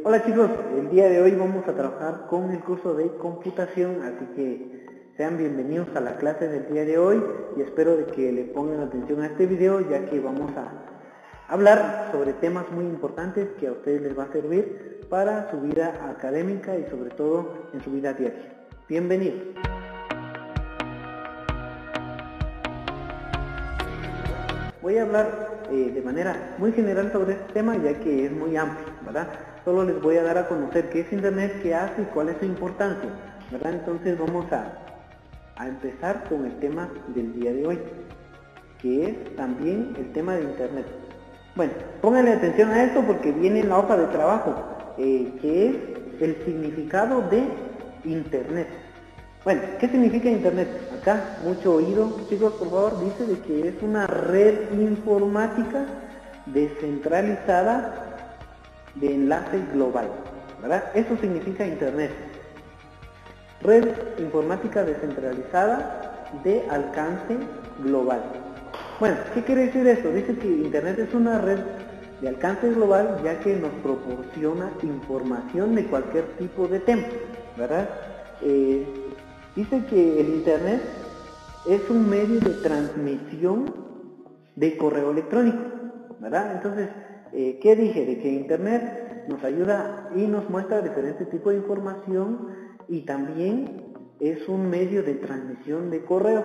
Hola chicos, el día de hoy vamos a trabajar con el curso de computación, así que sean bienvenidos a la clase del día de hoy y espero de que le pongan atención a este video, ya que vamos a hablar sobre temas muy importantes que a ustedes les va a servir para su vida académica y sobre todo en su vida diaria. Bienvenidos. Voy a hablar de manera muy general sobre este tema, ya que es muy amplio, ¿verdad? Solo les voy a dar a conocer qué es Internet, qué hace y cuál es su importancia, ¿verdad? Entonces vamos a empezar con el tema del día de hoy, que es también el tema de Internet. Bueno, pónganle atención a esto porque viene en la hoja de trabajo, que es el significado de Internet. Bueno, ¿qué significa Internet? Acá, mucho oído, chicos, por favor, dice de que es una red informática descentralizada de enlace global, ¿verdad? Eso significa Internet. Red informática descentralizada de alcance global. Bueno, ¿qué quiere decir esto? Dice que Internet es una red de alcance global ya que nos proporciona información de cualquier tipo de tema, ¿verdad? Dice que el Internet es un medio de transmisión de correo electrónico, ¿verdad? Entonces, ¿qué dije? De que Internet nos ayuda y nos muestra diferentes tipos de información y también es un medio de transmisión de correo.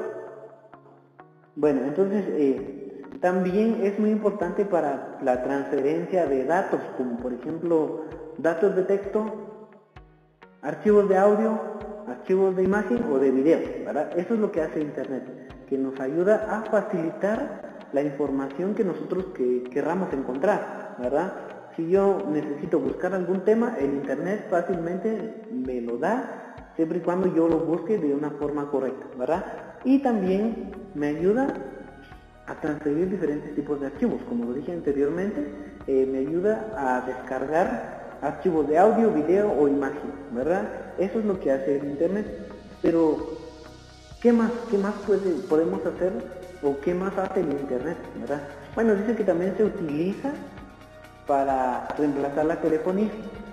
Bueno, entonces también es muy importante para la transferencia de datos, como por ejemplo datos de texto, archivos de audio, archivos de imagen o de video, ¿verdad? Eso es lo que hace Internet, que nos ayuda a facilitar la información que nosotros querramos encontrar, ¿verdad? Si yo necesito buscar algún tema, el Internet fácilmente me lo da, siempre y cuando yo lo busque de una forma correcta, ¿verdad? Y también me ayuda a transferir diferentes tipos de archivos, como lo dije anteriormente, me ayuda a descargar archivos de audio, video o imagen, ¿verdad? Eso es lo que hace el Internet. Pero, ¿qué más podemos hacer o qué más hace el Internet, ¿verdad? Bueno, dice que también se utiliza para reemplazar la telefonía,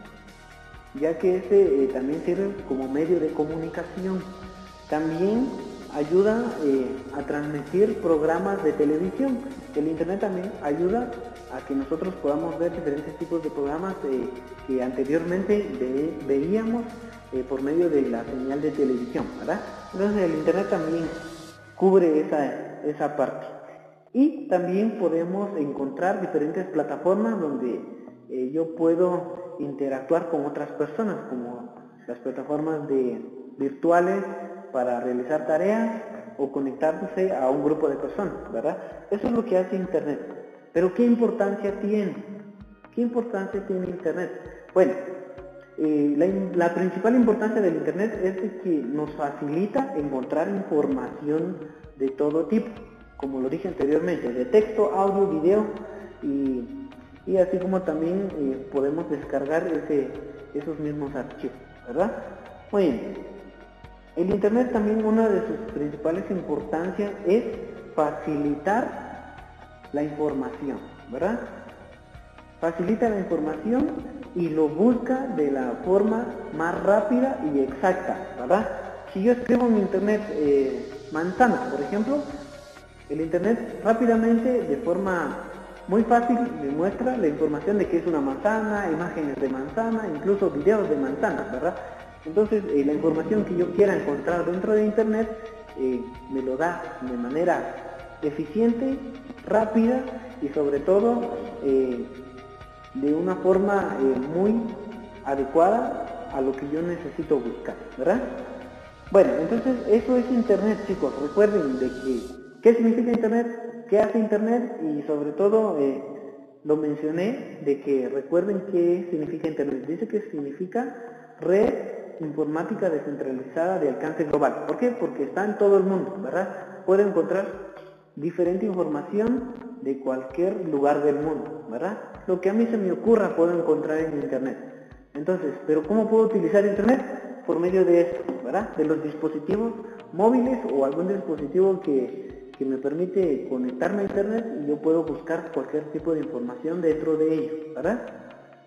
ya que este también sirve como medio de comunicación. También ayuda a transmitir programas de televisión. El Internet también ayuda a que nosotros podamos ver diferentes tipos de programas que anteriormente veíamos por medio de la señal de televisión, ¿verdad? Entonces el Internet también cubre esa parte. Y también podemos encontrar diferentes plataformas donde yo puedo interactuar con otras personas, como las plataformas virtuales para realizar tareas o conectarse a un grupo de personas, ¿verdad? Eso es lo que hace Internet. Pero ¿qué importancia tiene? ¿Qué importancia tiene Internet? Bueno, la principal importancia del Internet es de que nos facilita encontrar información de todo tipo, como lo dije anteriormente, de texto, audio, video y así como también podemos descargar esos mismos archivos, ¿verdad? Muy bien. El Internet también una de sus principales importancias es facilitar la información, ¿verdad? Facilita la información y lo busca de la forma más rápida y exacta, ¿verdad? Si yo escribo en Internet manzana, por ejemplo, el Internet rápidamente, de forma muy fácil, me muestra la información de qué es una manzana, imágenes de manzana, incluso videos de manzanas, ¿verdad? Entonces, la información que yo quiera encontrar dentro de Internet me lo da de manera eficiente, rápida y sobre todo de una forma muy adecuada a lo que yo necesito buscar, ¿verdad? Bueno, entonces eso es Internet, chicos. Recuerden de qué significa Internet, qué hace Internet y sobre todo lo mencioné de que recuerden qué significa Internet. Dice que significa red informática descentralizada de alcance global. ¿Por qué? Porque está en todo el mundo, ¿verdad? Puede encontrar diferente información de cualquier lugar del mundo, ¿verdad? Lo que a mí se me ocurra puedo encontrar en Internet. Entonces, ¿pero cómo puedo utilizar Internet? Por medio de esto, ¿verdad? De los dispositivos móviles o algún dispositivo que me permite conectarme a Internet y yo puedo buscar cualquier tipo de información dentro de ello, ¿verdad?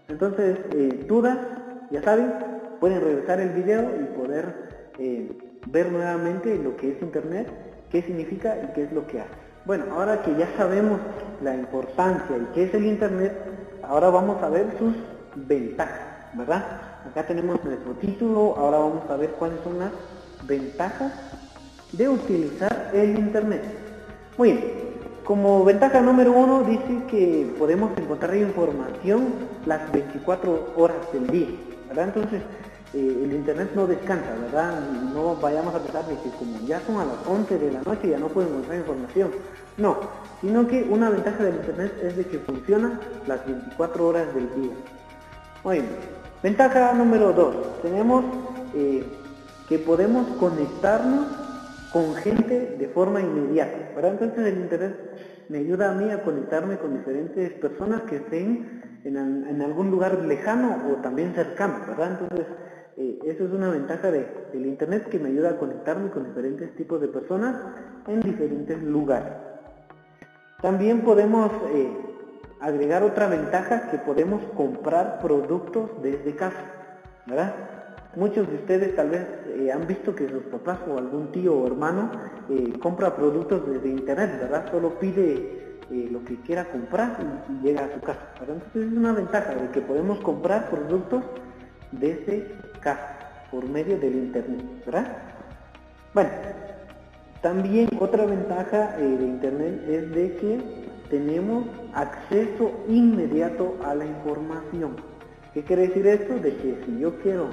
Entonces, dudas, ya saben, pueden regresar el video y poder ver nuevamente lo que es Internet, qué significa y qué es lo que hace. Bueno, ahora que ya sabemos la importancia y qué es el Internet, ahora vamos a ver sus ventajas, ¿verdad? Acá tenemos nuestro título, ahora vamos a ver cuáles son las ventajas de utilizar el Internet. Muy bien, como ventaja número 1 dice que podemos encontrar información las 24 horas del día, ¿verdad? Entonces, el Internet no descansa, ¿verdad? No vayamos a pensar de que como ya son a las 11 de la noche ya no pueden encontrar información. No, sino que una ventaja del Internet es de que funciona las 24 horas del día. Muy bien. Ventaja número 2, tenemos que podemos conectarnos con gente de forma inmediata, ¿verdad? Entonces el Internet me ayuda a mí a conectarme con diferentes personas que estén en algún lugar lejano o también cercano, ¿verdad? Entonces eso es una ventaja del Internet, que me ayuda a conectarme con diferentes tipos de personas en diferentes lugares. También podemos agregar otra ventaja, que podemos comprar productos desde casa, ¿verdad? Muchos de ustedes tal vez han visto que sus papás o algún tío o hermano compra productos desde Internet, ¿verdad? Solo pide lo que quiera comprar y llega a su casa, ¿verdad? Entonces es una ventaja de que podemos comprar productos desde casa por medio del Internet, ¿verdad? Bueno, también otra ventaja de Internet es de que tenemos acceso inmediato a la información. ¿Qué quiere decir esto? De que si yo quiero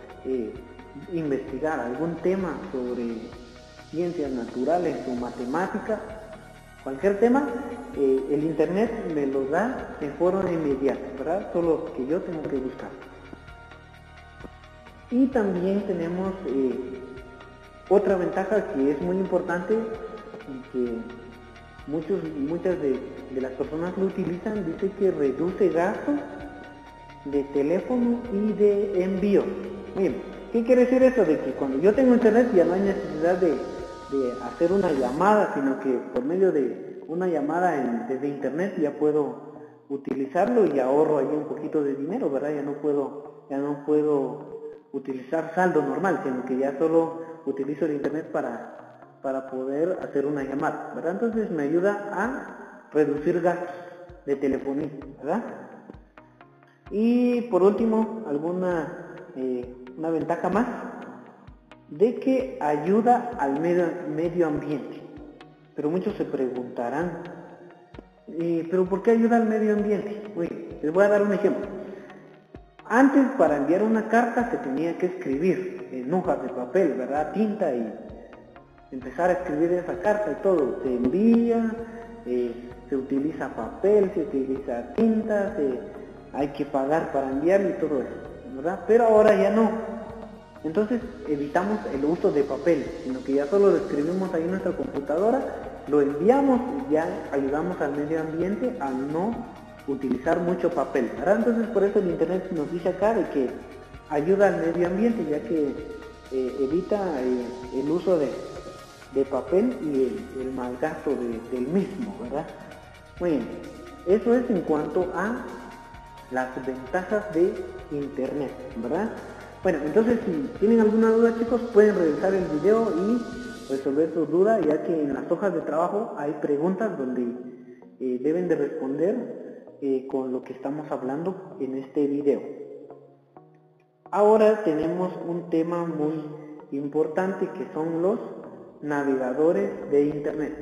investigar algún tema sobre ciencias naturales o matemáticas, cualquier tema, el Internet me lo da de forma inmediata, ¿verdad? Solo que yo tengo que buscar. Y también tenemos otra ventaja que es muy importante y que muchas de las personas lo utilizan, dice que reduce gastos de teléfono y de envío. Bien, ¿qué quiere decir eso? De que cuando yo tengo Internet ya no hay necesidad de hacer una llamada, sino que por medio de una llamada desde Internet ya puedo utilizarlo y ahorro ahí un poquito de dinero, ¿verdad? Ya no puedo utilizar saldo normal, sino que ya solo utilizo el Internet para poder hacer una llamada, ¿verdad? Entonces me ayuda a reducir gastos de telefonía, ¿verdad? Y por último, una ventaja más, de que ayuda al medio ambiente. Pero muchos se preguntarán, ¿pero por qué ayuda al medio ambiente? Les voy a dar un ejemplo. Antes, para enviar una carta se tenía que escribir en hojas de papel, ¿verdad? Tinta, y empezar a escribir esa carta y todo. Se envía, se utiliza papel, se utiliza tinta, hay que pagar para enviarlo y todo eso, ¿verdad? Pero ahora ya no. Entonces evitamos el uso de papel, sino que ya solo lo escribimos ahí en nuestra computadora, lo enviamos y ya ayudamos al medio ambiente a no utilizar mucho papel, ¿verdad? Entonces por eso el Internet nos dice acá de que ayuda al medio ambiente, ya que evita el uso de papel y el mal gasto del mismo, ¿verdad? Muy bien, eso es en cuanto a las ventajas de Internet, ¿verdad? Bueno, entonces si tienen alguna duda, chicos, pueden revisar el video y resolver su duda, ya que en las hojas de trabajo hay preguntas donde deben de responder con lo que estamos hablando en este video. Ahora tenemos un tema muy importante, que son los navegadores de Internet.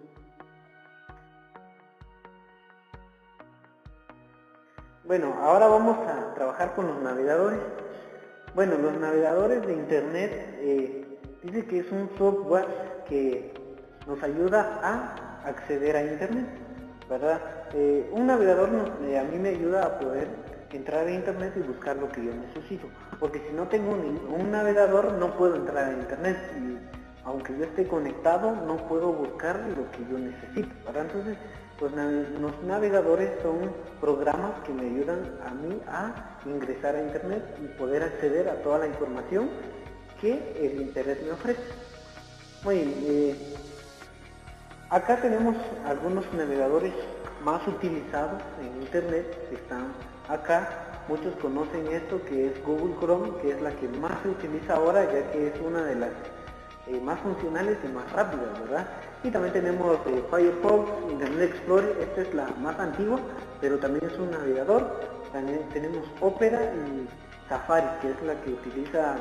Bueno, ahora vamos a trabajar con los navegadores. Bueno, los navegadores de Internet dice que es un software que nos ayuda a acceder a Internet, ¿verdad? Un navegador a mí me ayuda a poder entrar a Internet y buscar lo que yo necesito, porque si no tengo un navegador no puedo entrar a Internet, y aunque yo esté conectado no puedo buscar lo que yo necesito, ¿verdad? Entonces los navegadores son programas que me ayudan a mí a ingresar a Internet y poder acceder a toda la información que el Internet me ofrece. Muy bien, acá tenemos algunos navegadores más utilizados en Internet, que están acá. muchos conocen esto que es Google Chrome, que es la que más se utiliza ahora, ya que es una de las más funcionales y más rápidas, ¿verdad? Y también tenemos Firefox, Internet Explorer, esta es la más antigua, pero también es un navegador. También tenemos Opera y Safari, que es la que utiliza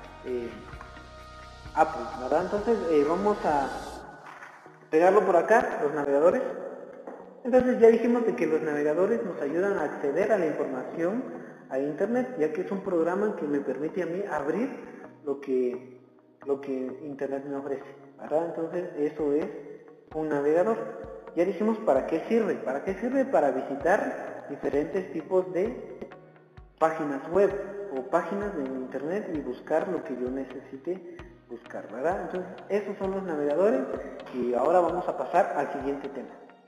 Apple, ¿verdad? Entonces vamos a pegarlo por acá, los navegadores. Entonces ya dijimos de que los navegadores nos ayudan a acceder a la información a Internet, ya que es un programa que me permite a mí abrir lo que Internet me ofrece, ¿verdad? Entonces eso es un navegador. Ya dijimos para qué sirve. ¿Para qué sirve? Para visitar diferentes tipos de páginas web o páginas de Internet y buscar lo que yo necesite buscar, ¿verdad? Entonces esos son los navegadores y ahora vamos a pasar al siguiente tema.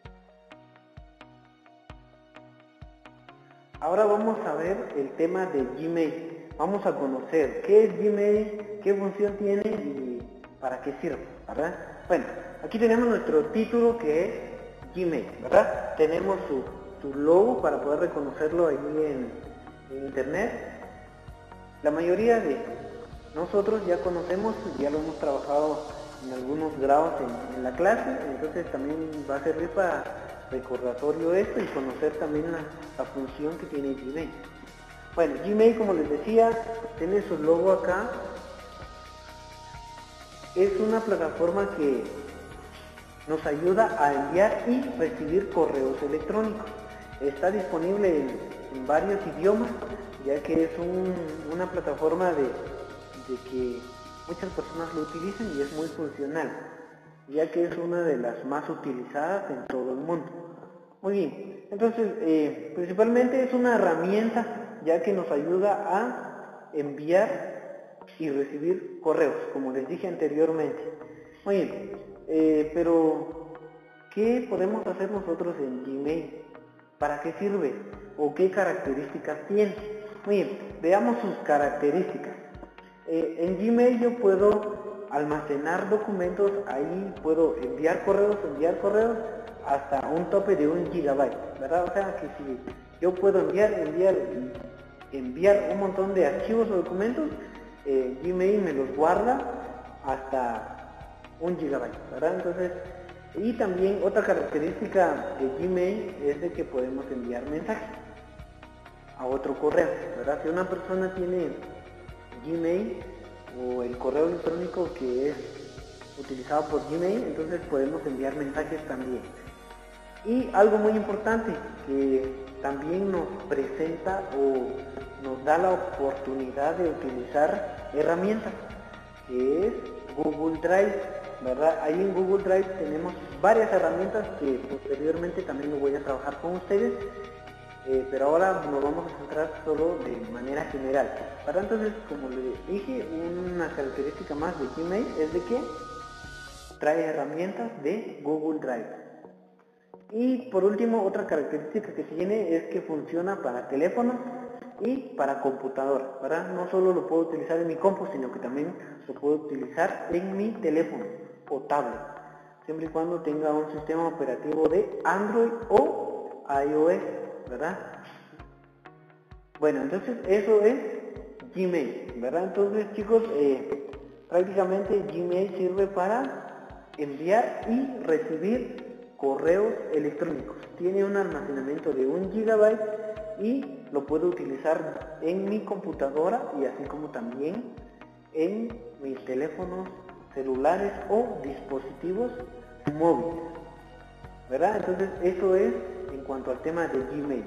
Ahora vamos a ver el tema de Gmail. Vamos a conocer qué es Gmail, qué función tiene y para qué sirve, ¿verdad? Bueno, aquí tenemos nuestro título que es Gmail, ¿verdad? Tenemos su logo para poder reconocerlo ahí en Internet. La mayoría de nosotros ya conocemos, ya lo hemos trabajado en algunos grados en la clase, entonces también va a servir para recordatorio esto y conocer también la función que tiene Gmail. Bueno, Gmail, como les decía, tiene su logo acá. Es una plataforma que nos ayuda a enviar y recibir correos electrónicos. Está disponible en varios idiomas, ya que es una plataforma de que muchas personas lo utilizan y es muy funcional, ya que es una de las más utilizadas en todo el mundo. Muy bien, entonces principalmente es una herramienta, ya que nos ayuda a enviar y recibir correos, como les dije anteriormente. Muy bien, pero ¿qué podemos hacer nosotros en Gmail? ¿Para qué sirve? ¿O qué características tiene? Muy bien, veamos sus características. En Gmail yo puedo almacenar documentos, ahí puedo enviar correos hasta un tope de 1 gigabyte, ¿verdad? O sea que si yo puedo enviar un montón de archivos o documentos, Gmail me los guarda hasta 1 gigabyte, ¿verdad? Entonces, y también otra característica de Gmail es de que podemos enviar mensajes a otro correo, ¿verdad? Si una persona tiene Gmail o el correo electrónico que es utilizado por Gmail, entonces podemos enviar mensajes también. Y algo muy importante que también nos presenta o nos da la oportunidad de utilizar herramientas, que es Google Drive, ¿verdad? Ahí en Google Drive tenemos varias herramientas que posteriormente también lo voy a trabajar con ustedes, pero ahora nos vamos a centrar solo de manera general. Para entonces, como les dije, una característica más de Gmail es de que trae herramientas de Google Drive. Y por último, otra característica que tiene es que funciona para teléfono y para computadora, ¿verdad? No solo lo puedo utilizar en mi compu, sino que también lo puedo utilizar en mi teléfono o tablet, siempre y cuando tenga un sistema operativo de Android o iOS, ¿verdad? Bueno, entonces eso es Gmail, ¿verdad? Entonces, chicos, prácticamente Gmail sirve para enviar y recibir correos electrónicos. Tiene un almacenamiento de 1 gigabyte y lo puedo utilizar en mi computadora y así como también en mis teléfonos celulares o dispositivos móviles, ¿verdad? Entonces eso es en cuanto al tema de Gmail.